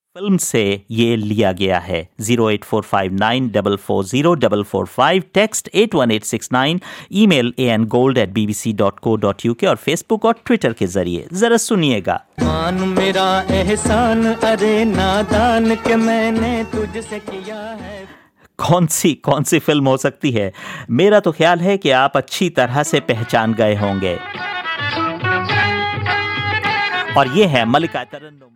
Film से ये लिया गया है। 08459440445, टेक्स्ट 81869, ईमेल angold@bbc.co.uk और फेसबुक और ट्विटर के जरिए। जरा सुनिएगा। मान मेरा एहसान, अरे नादान के मैंने तुझसे किया है। कौन सी फिल्म हो सकती है? मेरा तो ख्याल है कि आप अच्छी तरह से पहचान गए होंगे। और ये है मल्लिका तरन्नुम।